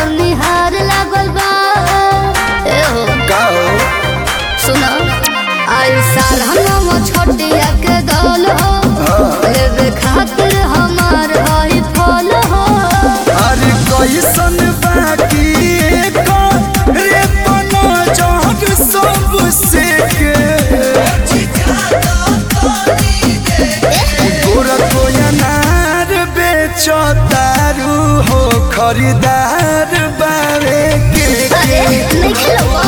पर निहार लागल बा। ए हो का हो सुनो आई साल हम छोटिया के दौल हो लेवे खातिर हमार हई फल हो। अरे कैसन बाकी रे पनो जग सब से के गोरा को अनार बेचो तारू हो खरीदार बारे के अरे नहीं खेलो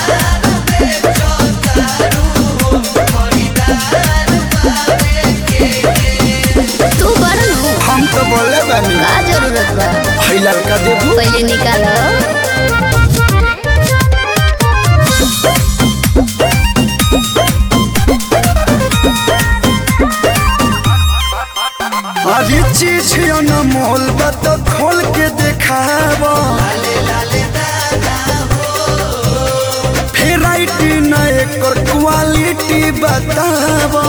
तू बड़ नु हम तो बोले बानी का जरूरत बा हई लड़का देबू पहले निकालो। अरे चीज अनमोल बा तो खोल के देखावा वेराइटी न एकर क्वालिटी बतावा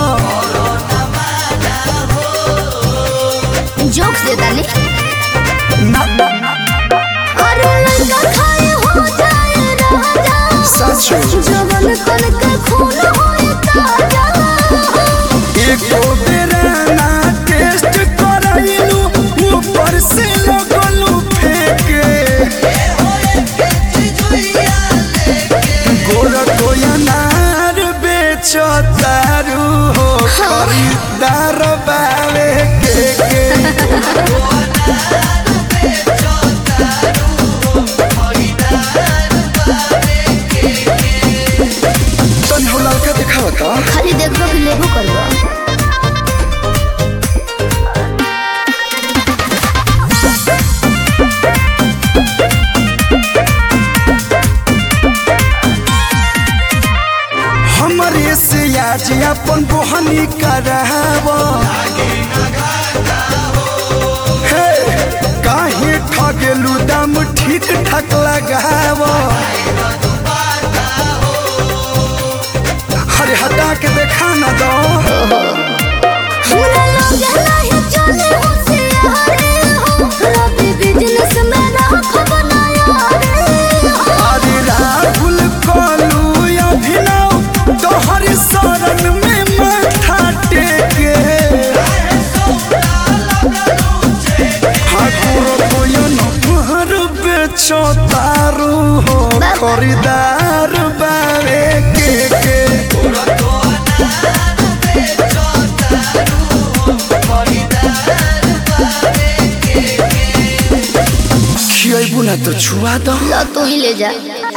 जोक्स दे डाली ना अरे लड़का खाए हो जाए राजा सच जवन कन के खून होए ताजा। एको बेरा ना टेस्ट कराइलू ऊपर से लगलू फेंके गोरा को अनार बेचो तारू हो खरीदार बावे के तनी हो लड़का दिखावा का खाली देखो कि लेबो करबो। हमरे से आज अपन बोहनी करावा हे काहे ठगेलू दाम ठीक ठाक लगावा अरे हटा के देखा ना दो हमरा लगे नहीं चले हो से हारे हो रवि बिजनेस में राख बनाया रे हो। अरे राहुल कलू अभिनव तोहर शरण में माथा टेके ठाकुर कोयन घर बेचो तारू हो खरीदार बारे के खियाबू ना तो छुआ दो ला तू ही ले जा।